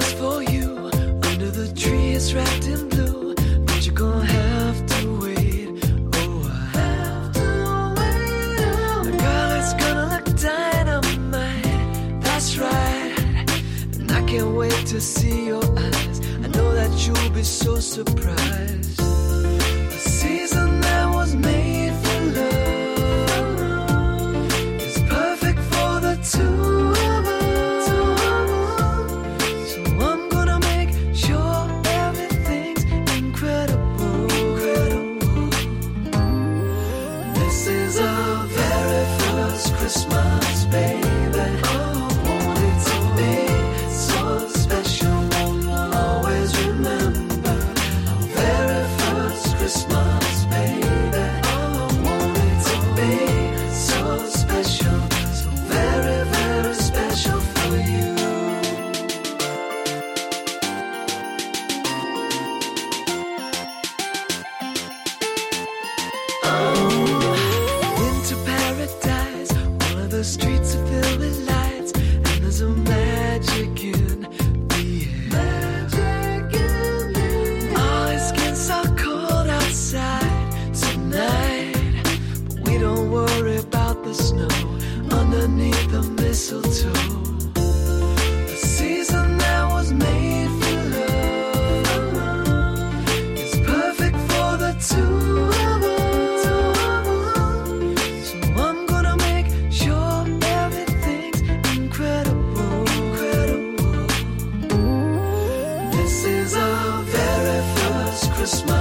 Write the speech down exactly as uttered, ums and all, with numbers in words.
just for you. Under the tree it's wrapped in blue, but you're gonna have to wait. Oh, I have to wait. The girl is gonna look dynamite. That's right. And I can't wait to see your eyes. I know that you'll be so surprised. A season that was made for love is perfect for the two of us. So I'm gonna make sure everything's incredible. Incredible. This is our very first Christmas, baby. Oh, want it to be so special. Always remember our very first Christmas, baby. Oh, want it to be so special, so very, very special for you. Oh, winter paradise. All of the streets are filled with lights, and there's a magic in the air. Oh, it's getting so cold outside tonight, but we don't worry about the snow underneath the mistletoe. A season that was made for love is perfect for the two of us. So I'm gonna make sure everything's incredible. Incredible. This is our very first Christmas.